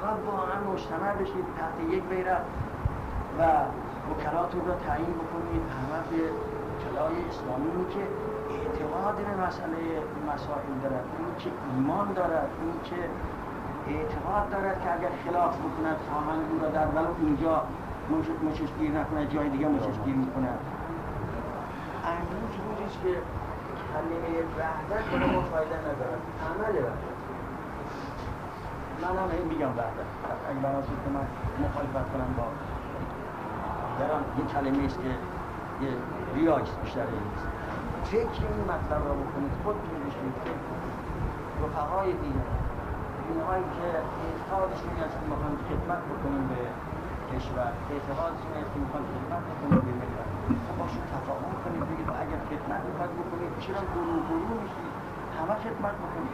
باید با هم مجتمع بشید تحت یک بیرق و وکلاتون را تعیین بکنید همه به وکلای اسلامی که اعتقاد به مسائل دارد، این که ایمان دارد، این که اعتقاد دارد که اگر خلاف بکند خواهند او را در ولو اینجا مچشگیر نکند جای دیگه مچشگیر میکند. امروز روزیست که کلمه وحدت به ما فایده ندارد، عمل وحدت. من هم این میگم وحدت، اگه بناسید که من مخالفت کنم با درم این کلمه است که یه ریاست بیشتر نیست. فکر این مطلب را بکنید، خودتون بشید فکر رفقای دیگر اینهایی که اعتقادشون است که میخوان خدمت بکنیم به کشور، اعتقادشون است که میخوان خدمت بکنیم به ملت، باشید تفاهم کنید، بگید اگر خدمت میخواد بکنید چرا گروه میشید؟ همه خدمت بکنید.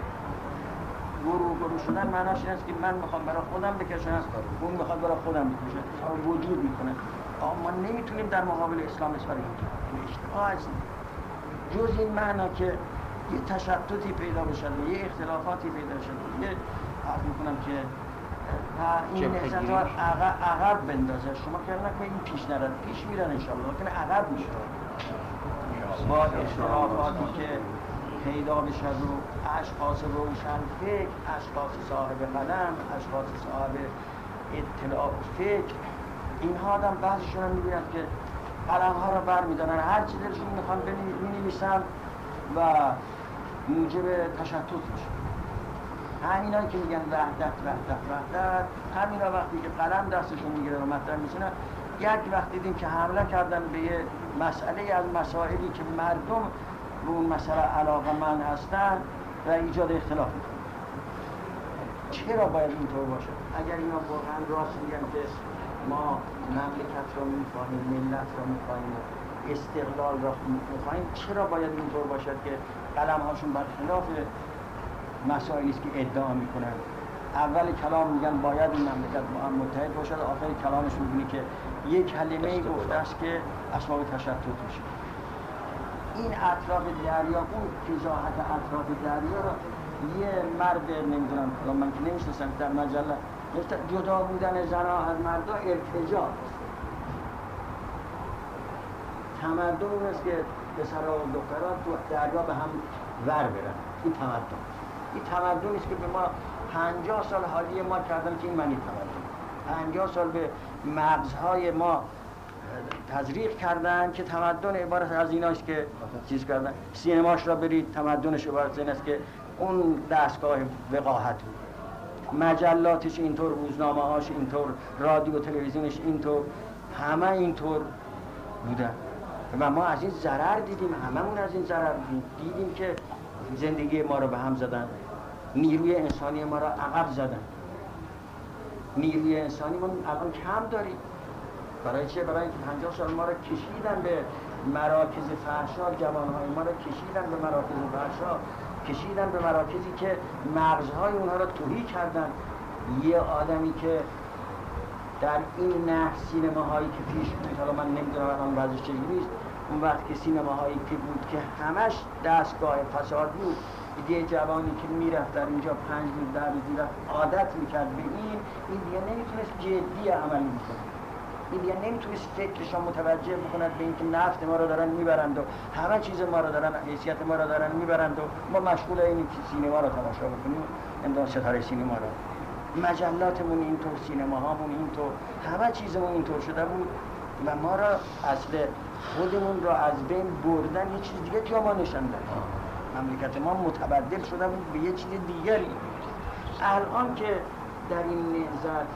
گروه شدن معناش این است که من میخوام برای خودم بکشم، اون میخواد برای خودم بکشه، وجود میکنه. ما نمیتونیم در مقابل اسلام اسپاریم کنیم، اشتباه هستیم. جز این معنا که یه تشتتی پیدا بشه و یه اختلافاتی پیدا شد، یه عرض میکنم که این نظرات عقب بندازه. شما که نکنید این پیش نرد، پیش میرن انشاءالله، لیکن عقب میشه. با اختلافاتی که پیدا بشه رو اشخاص روشن فکر، اشخاص صاحب قلم، اشخاص صاحب اطلاع فکر، اینها آدم بعضیشون هم میبینن که قلم ها رو بر میدارن، هر چی دلشون میخوان بنویسن و موجب تشتت میشه. همینایی که میگن وحدت وحدت وحدت، همینا وقتی که قلم دستشون میگیره و مطرح میشنن، یک وقت دیدیم که حمله کردن به یه مسئله از مسائلی که مردم به اون مسئله علاقه‌مند هستن و ایجاد اختلاف میکنن. چرا باید اینطور باشه؟ اگر اینا واقعا راست میگن که ما مملکت را میخواهیم، ملت را میخواهیم، استقلال را میخواهیم، چرا باید اینطور باشد که قلم هاشون برخلاف مسائلی است که ادعا میکنن؟ اول کلام میگن باید این مملکت با هم متحد باشد، آخر کلامش میبینی که یک کلمه ای گفته است که اسباب تشتت میشه. این اطراف دریا، اون فضاحت اطراف دریا را یه مرد نمیدونم من که نمیشناسم در مجله جدا بودن زنها از مردا ارتجاع تمدن اون است که پسرها و دخترها تو دریا به هم ور برن. این تمدن، این تمدنی است که به ما 50 سال حالی ما کردن که این معنی تمدن. 50 سال به مغزهای ما تزریق کردن که تمدن عبارت از این است که چیز کردن. سینماش را برید، تمدنش عبارت از این است که اون دستگاه وقاحت بود. مجلاتش اینطور، روزنامه هاش اینطور، رادیو تلویزیونش اینطور، همه اینطور بودن و ما از این ضرر دیدیم، هممون از این ضرر دیدیم که زندگی ما رو به هم زدن، نیروی انسانی ما رو عقب زدن. نیروی انسانی ما الان کم داریم. برای چه؟ برای اینکه 50 سال ما رو کشیدن به مراکز فحشا، جوانهای ما رو کشیدن به مراکز فحشا، کشیدن به مراکزی که مغزهای اونها رو تهی کردن. یه آدمی که در این نه سینماهایی که پیش بود، حالا من نمیدونم الان بعضیش چجوریست، اون وقت که سینماهایی که بود که همش دستگاه فساد بود، یه جوانی که میرفت در اینجا 5 روز 10 روز میرفت عادت میکرد به این دیگه نمیتونست جدی عمل میکنه. این دیگه نمیتونست فکرشان متوجه بکند به اینکه نفت ما رو دارن میبرند و همه چیز ما رو دارن، حیثیت ما رو دارن میبرند و ما مشغول اینیم که سینما رو تماشا بکنیم، امدان ستاره سینما رو. مجلاتمون اینطور، سینماهامون اینطور، همه چیزمون اینطور شده بود و ما را اصل خودمون را از بین بردن، یه چیز دیگه جا ما نشاندن. مملکت ما متبدل شده بود به یه چیز دیگری. الان که در این نهضت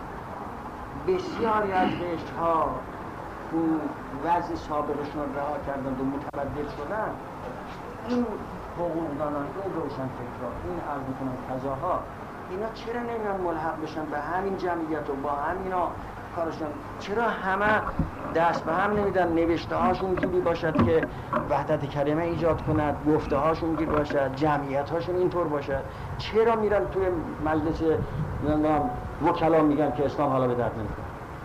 بسیاری از رشته‌ها اون وضع سابقشون رها کردند و متبدل شدن، این حقوقدانان، این روشنفکرها، این عرض می‌کنم قضاها، اینا چرا نمیان ملحق بشن به همین جمعیت و با همینا کارشون؟ چرا همه دست به هم نمیدن؟ نوشته هاشون جوری باشد که وحدت کلمه ایجاد کند، گفته هاشون جوری باشد، جمعیت هاشون اینطور باشد. چرا میرن توی مجلس وکلا میگن که اسلام حالا به درد نمیخوره؟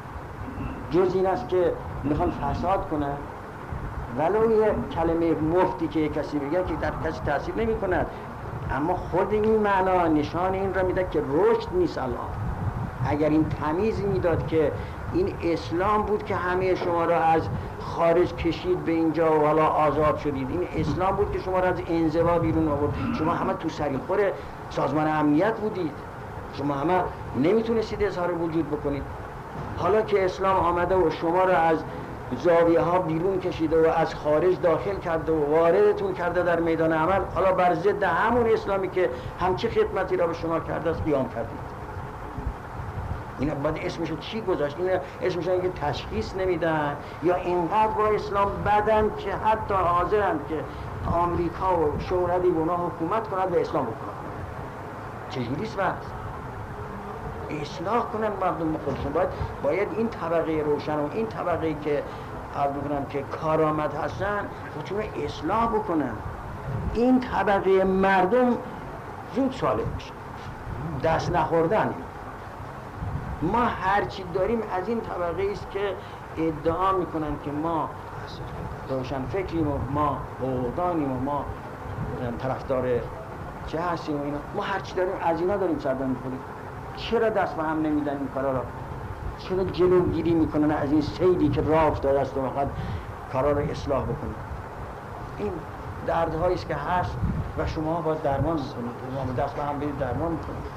جز این است که میخوان فساد کنن. ولو یه کلمه مفتی که کسی بگه که در کسی تاثیر نمی کند، اما خود این معنا نشان این را میده که رشد نیست. الان اگر این تمیز میداد که این اسلام بود که همه شما را از خارج کشید به اینجا و حالا آزاد شدید، این اسلام بود که شما را از انزوا بیرون آورد، شما همه تو سریخور سازمان امنیت بودید، شما همه نمیتونستید اظهار وجود بکنید. حالا که اسلام آمده و شما را از زاویه ها بیرون کشیده و از خارج داخل کرده و واردتون کرده در میدان عمل، حالا بر ضد همون اسلامی که همچه خدمتی را به شما کرده است قیام کردید. اینا باید اسمشو چی گذاشت؟ اینا اسمشو اینکه تشخیص نمیدن یا اینقدر با اسلام بدن که حتی حاضرن که آمریکا و شوروی و اونا حکومت کنند و اسلام حکومت کنند. چجوریست وقت؟ اصلاح کنن مردم خودشون. باید این طبقه روشن و این طبقه که عرض میکنم که کارآمد هستن خودشون اصلاح بکنن. این طبقه مردم زود سالم میشه. دست نخوردن. ما هرچی داریم از این طبقه است که ادعا میکنن که ما روشن فکریم و ما حقوقدانیم و ما طرفدار چه هستیم و اینا. ما هرچی داریم از اینا داریم سردن میکنیم. چرا دست به هم نمیدن این کارا را؟ چرا جلوگیری میکنن از این سیلی که راه افتاده است و فقط کارا را اصلاح بکنید؟ این دردهایی است که هست و شما باید درمان بکنید. ما دست به هم بدید درمان بکنید.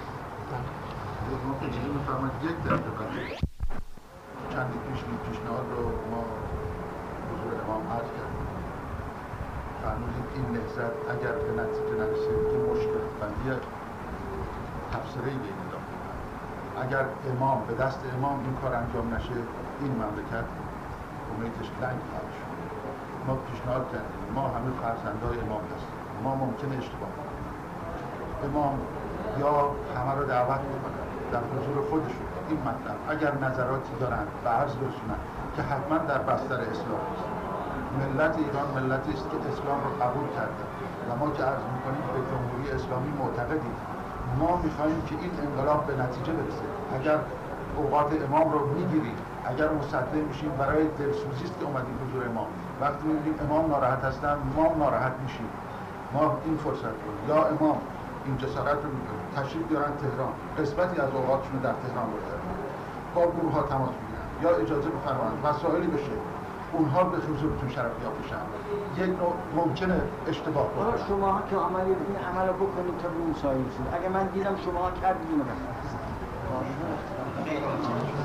یک دقیقه چندی پیشنهاد رو ما حضور امام عرض کردیم. فرمودید این نهضت اگر به نتیجه نرسید که مشکل بندی تفسیری بین داخل، اگر امام به دست امام این کار انجام نشه این مملکت امیدش لنگ خواهد شد. ما پیشنهاد کردیم، ما همه فرزندای امام هستیم، ما ممکنه اشتباه کنیم. امام یا همه رو دعوت میکنه در حضور خودشون این مطلب اگر نظراتی دارن به عرض برسونن که حتما در بستر اسلام است. ملت ایران ملتی است که اسلام رو قبول کرده و ما که عرض میکنیم به جمهوری اسلامی معتقدیم. ما میخواییم که این انقلاب به نتیجه برسه. اگر اوقات امام رو میگیریم، اگر مصدق میشیم برای دلسوزی است که اومدیم حضور امام، وقتی میبینیم امام ناراحت هستن ما ناراحت میشیم. ما این فرصت رو یا امام این جسارت رو میکنیم تشریف بیارن تهران، قسمتی از اوقاتشون در تهران بگذارن، با گروه ها تماس بگیرن یا اجازه بفرمایند مسائلی بشه اونها به حضورتون شرفیاب بشن. یک نوع ممکنه اشتباه کنه. شما که عملی این عمل رو بکنید تا به اون سایه شد. اگه من دیدم شما کردید اینو